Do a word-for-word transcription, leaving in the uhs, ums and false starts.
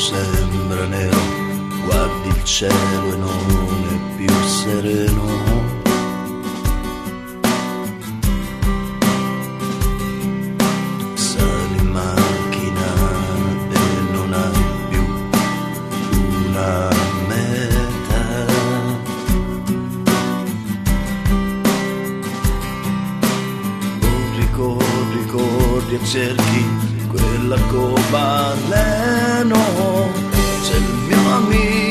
sembra nero, guardi il cielo e non è più sereno. Sali in macchina e non hai più una meta. Corri, corri, corri e cerchi quell'arcobaleno, c'è il mio amico